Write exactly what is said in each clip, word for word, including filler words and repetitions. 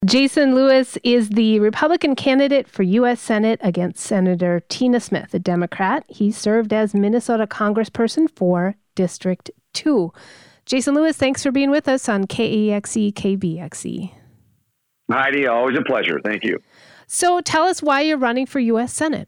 Jason Lewis is the Republican candidate for U S Senate against Senator Tina Smith, a Democrat. He served as Minnesota congressperson for District two. Jason Lewis, thanks for being with us on K A X E, K B X E. Heidi, always a pleasure. Thank you. So tell us why you're running for U S Senate.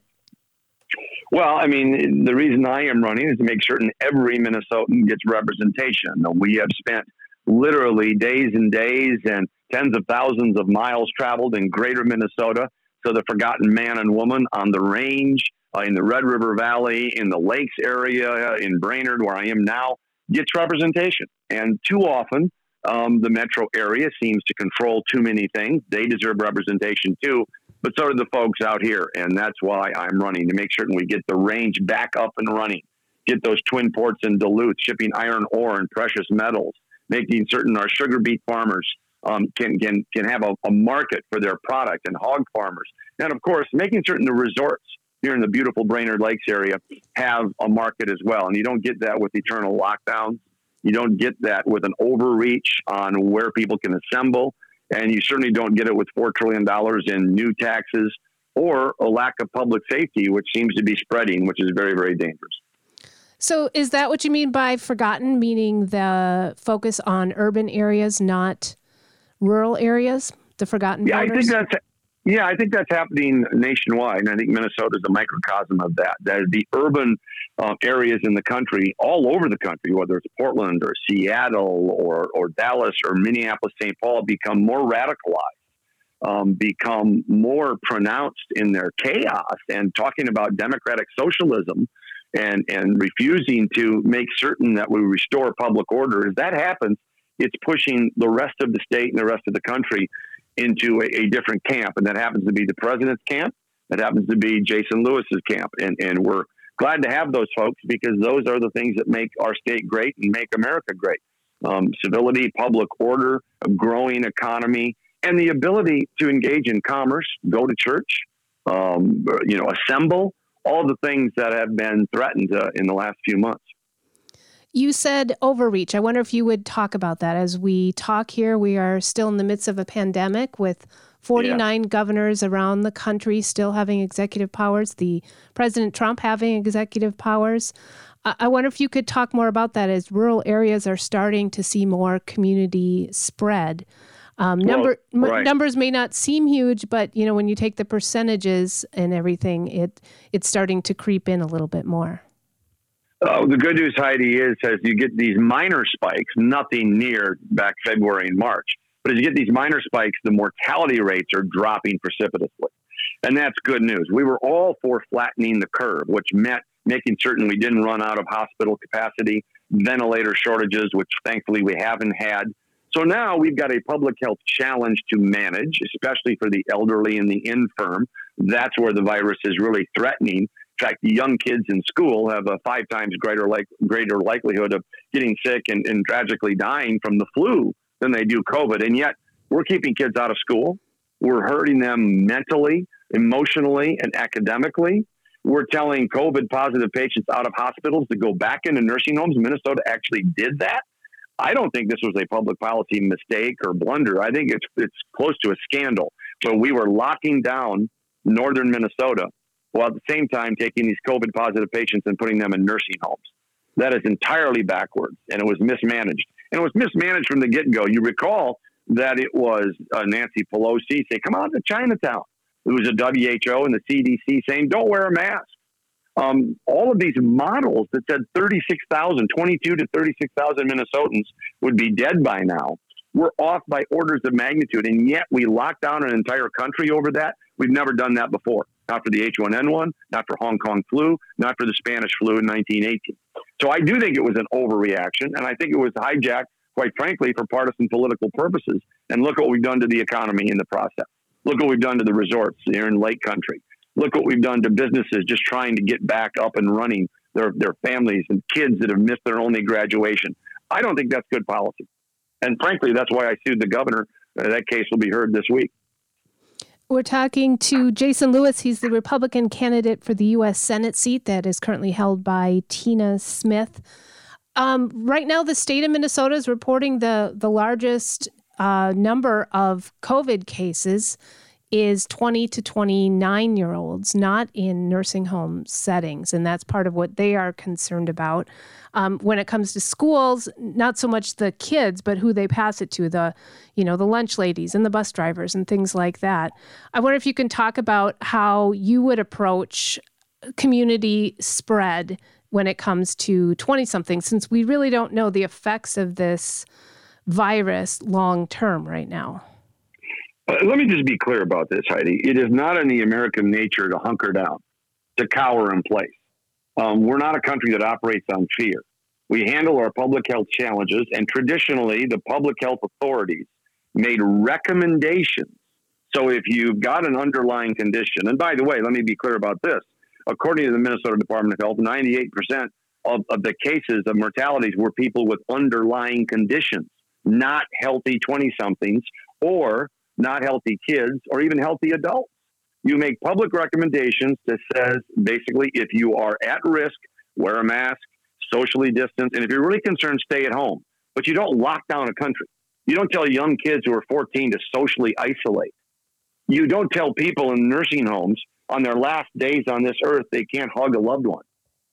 Well, I mean, the reason I am running is to make certain every Minnesotan gets representation. We have spent literally days and days and tens of thousands of miles traveled in greater Minnesota. So the forgotten man and woman on the range, uh, in the Red River Valley, in the Lakes area, in Brainerd, where I am now, gets representation. And too often, um, the metro area seems to control too many things. They deserve representation too, but so do the folks out here. And that's why I'm running, to make certain we get the range back up and running, get those twin ports in Duluth, shipping iron ore and precious metals, making certain our sugar beet farmers um, can, can, can have a, a market for their product, and hog farmers. And of course, making certain the resorts here in the beautiful Brainerd Lakes area have a market as well. And you don't get that with eternal lockdowns. You don't get that with an overreach on where people can assemble. And you certainly don't get it with four trillion dollars in new taxes or a lack of public safety, which seems to be spreading, which is very, very dangerous. So is that what you mean by forgotten, meaning the focus on urban areas, not rural areas, the forgotten yeah, voters? I think that's Yeah, I think that's happening nationwide. And I think Minnesota is a microcosm of that. That the urban uh, areas in the country, all over the country, whether it's Portland or Seattle or, or Dallas or Minneapolis, Saint Paul, become more radicalized, um, become more pronounced in their chaos, and talking about democratic socialism and, and refusing to make certain that we restore public order. As that happens, it's pushing the rest of the state and the rest of the country into a, a different camp. And that happens to be the president's camp. That happens to be Jason Lewis's camp. And, and we're glad to have those folks, because those are the things that make our state great and make America great. Um, civility, public order, a growing economy, and the ability to engage in commerce, go to church, um, you know, assemble, all the things that have been threatened uh, in the last few months. You said overreach. I wonder if you would talk about that. As we talk here, we are still in the midst of a pandemic with forty-nine yeah. governors around the country still having executive powers, the President Trump having executive powers. I wonder if you could talk more about that, as rural areas are starting to see more community spread. Um, well, number right. m- numbers may not seem huge, but you know, when you take the percentages and everything, it it's starting to creep in a little bit more. Uh, the good news, Heidi, is as you get these minor spikes, nothing near back February and March, but as you get these minor spikes, the mortality rates are dropping precipitously. And that's good news. We were all for flattening the curve, which meant making certain we didn't run out of hospital capacity, ventilator shortages, which thankfully we haven't had. So now we've got a public health challenge to manage, especially for the elderly and the infirm. That's where the virus is really threatening. In fact, young kids in school have a five times greater like greater likelihood of getting sick and, and tragically dying from the flu than they do COVID. And yet we're keeping kids out of school. We're hurting them mentally, emotionally, and academically. We're telling COVID positive patients out of hospitals to go back into nursing homes. Minnesota actually did that. I don't think this was a public policy mistake or blunder. I think it's it's close to a scandal. So we were locking down northern Minnesota, while at the same time taking these COVID positive patients and putting them in nursing homes. That is entirely backwards, and it was mismanaged. And it was mismanaged from the get-go. You recall that it was uh, Nancy Pelosi say, come out to Chinatown. It was a W H O and the C D C saying, don't wear a mask. Um, all of these models that said thirty-six thousand, twenty-two to thirty-six thousand Minnesotans would be dead by now were off by orders of magnitude. And yet we locked down an entire country over that. We've never done that before. Not for the H one N one, not for Hong Kong flu, not for the Spanish flu in nineteen eighteen. So I do think it was an overreaction, and I think it was hijacked, quite frankly, for partisan political purposes. And look what we've done to the economy in the process. Look what we've done to the resorts here in Lake Country. Look what we've done to businesses just trying to get back up and running, their, their families and kids that have missed their only graduation. I don't think that's good policy. And frankly, that's why I sued the governor. Uh, that case will be heard this week. We're talking to Jason Lewis. He's the Republican candidate for the U S Senate seat that is currently held by Tina Smith. Um, right now, the state of Minnesota is reporting the, the largest uh, number of COVID cases is twenty to twenty-nine year olds, not in nursing home settings. And that's part of what they are concerned about. Um, when it comes to schools, not so much the kids, but who they pass it to, the, you know, the lunch ladies and the bus drivers and things like that. I wonder if you can talk about how you would approach community spread when it comes to twenty-somethings, since we really don't know the effects of this virus long term right now. Uh, let me just be clear about this, Heidi. It is not in the American nature to hunker down, to cower in place. Um, we're not a country that operates on fear. We handle our public health challenges, and traditionally, the public health authorities made recommendations. So if you've got an underlying condition, and by the way, let me be clear about this. According to the Minnesota Department of Health, ninety-eight percent of, of the cases of mortalities were people with underlying conditions, not healthy twenty-somethings or not healthy kids or even healthy adults. You make public recommendations that says, basically, if you are at risk, wear a mask, socially distance, and if you're really concerned, stay at home. But you don't lock down a country. You don't tell young kids who are fourteen to socially isolate. You don't tell people in nursing homes on their last days on this earth they can't hug a loved one.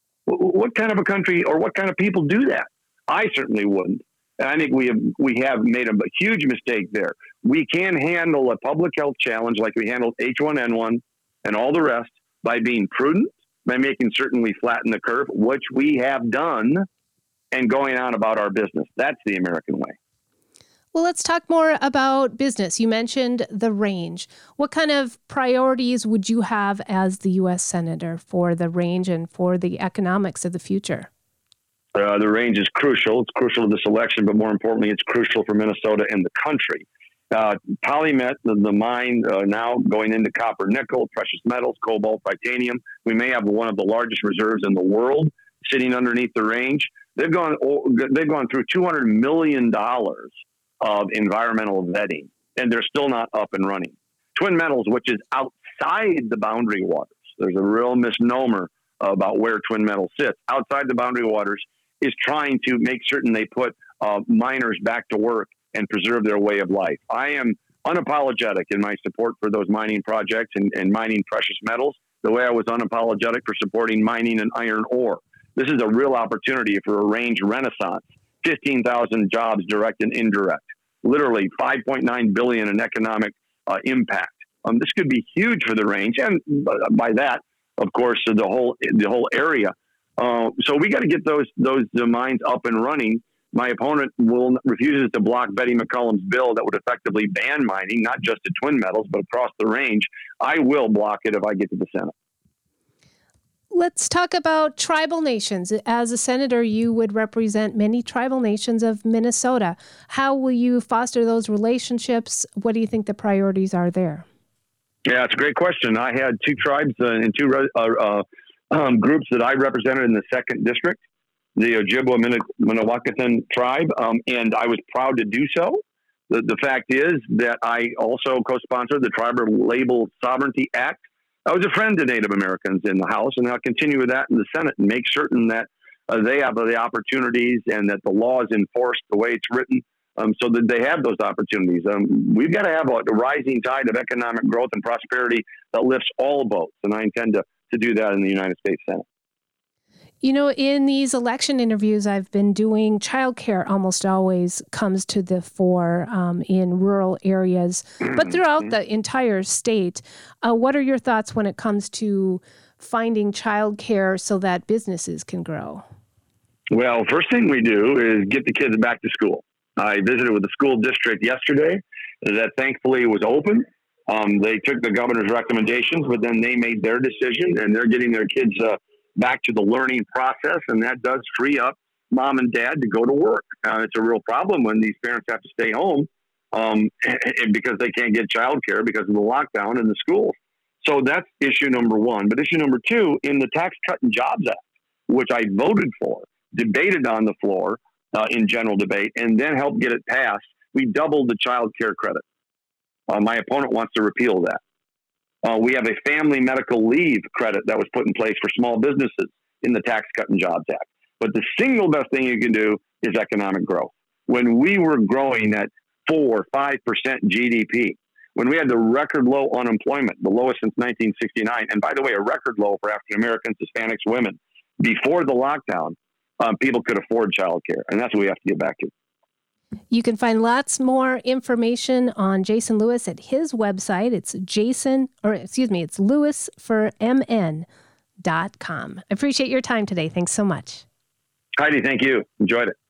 What kind of a country or what kind of people do that? I certainly wouldn't. And I think we have we have made a huge mistake there. We can handle a public health challenge like we handled H one N one and all the rest by being prudent, by making certain we flatten the curve, which we have done, and going on about our business. That's the American way. Well, let's talk more about business. You mentioned the range. What kind of priorities would you have as the U S Senator for the range and for the economics of the future? Uh, the range is crucial. It's crucial to this election, but more importantly, it's crucial for Minnesota and the country. Uh, PolyMet, the, the mine uh, now going into copper, nickel, precious metals, cobalt, titanium. We may have one of the largest reserves in the world sitting underneath the range. They've gone they've gone through two hundred million dollars of environmental vetting, and they're still not up and running. Twin Metals, which is outside the boundary waters. There's a real misnomer about where Twin Metals sits. Outside the boundary waters is trying to make certain they put uh, miners back to work and preserve their way of life. I am unapologetic in my support for those mining projects and, and mining precious metals, the way I was unapologetic for supporting mining and iron ore. This is a real opportunity for a range renaissance. fifteen thousand jobs, direct and indirect. Literally five point nine billion dollars in economic uh, impact. Um, this could be huge for the range, and by that, of course, the whole the whole area. Uh, so we got to get those those uh, mines up and running. My opponent will refuses to block Betty McCollum's bill that would effectively ban mining, not just at Twin Metals, but across the range. I will block it if I get to the Senate. Let's talk about tribal nations. As a senator, you would represent many tribal nations of Minnesota. How will you foster those relationships? What do you think the priorities are there? Yeah, it's a great question. I had two tribes uh, and two uh, uh, um, groups that I represented in the second district, the Ojibwa Minnewakan tribe, um, and I was proud to do so. The, the fact is that I also co-sponsored the Tribal Label Sovereignty Act. I was a friend to Native Americans in the House, and I'll continue with that in the Senate and make certain that uh, they have the opportunities and that the law is enforced the way it's written, um, so that they have those opportunities. Um, we've got to have a, a rising tide of economic growth and prosperity that lifts all boats, and I intend to, to do that in the United States Senate. You know, in these election interviews I've been doing, childcare almost always comes to the fore um, in rural areas, but throughout the entire state. Uh, what are your thoughts when it comes to finding childcare so that businesses can grow? Well, first thing we do is get the kids back to school. I visited with the school district yesterday that thankfully was open. Um, they took the governor's recommendations, but then they made their decision, and they're getting their kids uh, back to the learning process, and that does free up mom and dad to go to work. Uh, it's a real problem when these parents have to stay home um, and, and because they can't get childcare because of the lockdown in the schools. So that's issue number one. But issue number two, in the Tax Cut and Jobs Act, which I voted for, debated on the floor uh, in general debate, and then helped get it passed, we doubled the child care credit. Uh, my opponent wants to repeal that. Uh, we have a family medical leave credit that was put in place for small businesses in the Tax Cut and Jobs Act. But the single best thing you can do is economic growth. When we were growing at four, five percent G D P. When we had the record low unemployment, the lowest since nineteen sixty-nine, and by the way, a record low for African Americans, Hispanics, women, before the lockdown, um, people could afford childcare, and that's what we have to get back to. You can find lots more information on Jason Lewis at his website. It's Jason, or excuse me, it's lewis for m n dot com. I appreciate your time today. Thanks so much. Heidi, thank you. Enjoyed it.